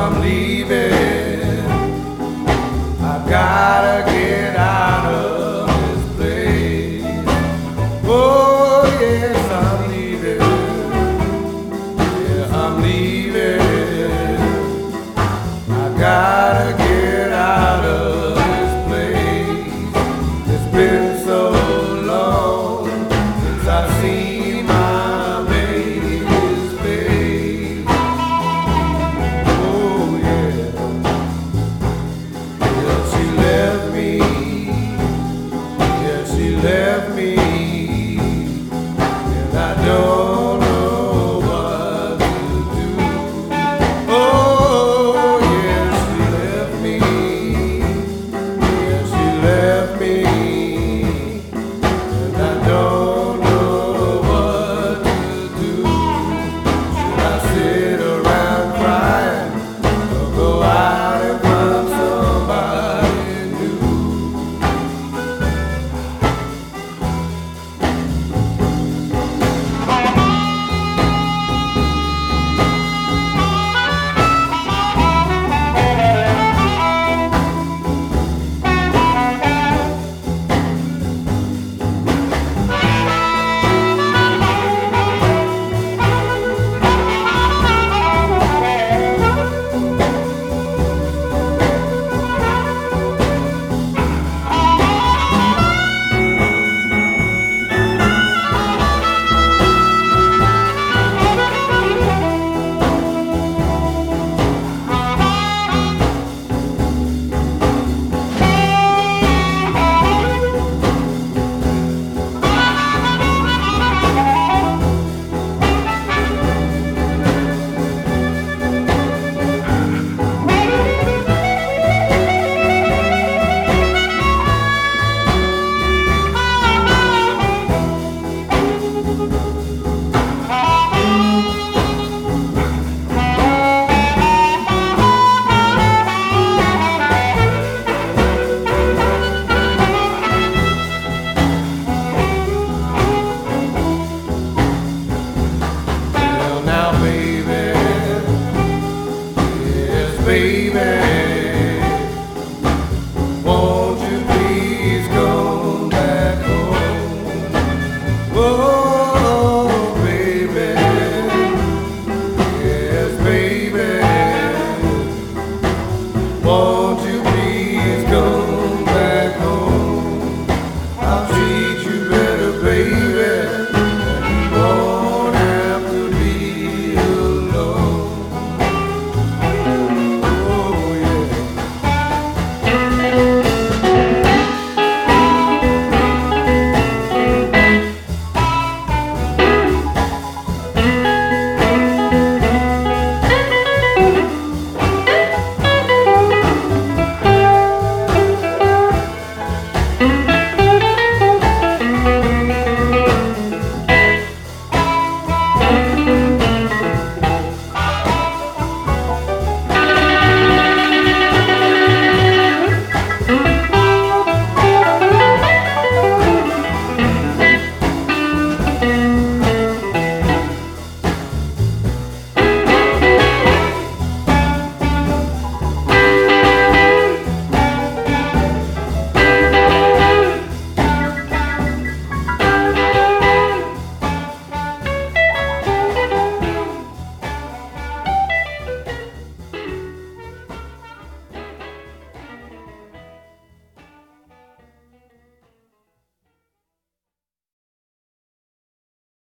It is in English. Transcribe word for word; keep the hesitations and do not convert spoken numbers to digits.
I'm leaving. I gotta get out of this place. Oh yes, I'm leaving. Yeah, I'm leaving. I gotta get out of this place. It's been so long since I've seen my baby's face. Oh yeah, yeah, she left me. Yeah, she left me, and I don't know what to do. Oh yeah, she left me. Yeah, she left me, and I don't know what to do. Should I sit around crying or go out and find somebody new?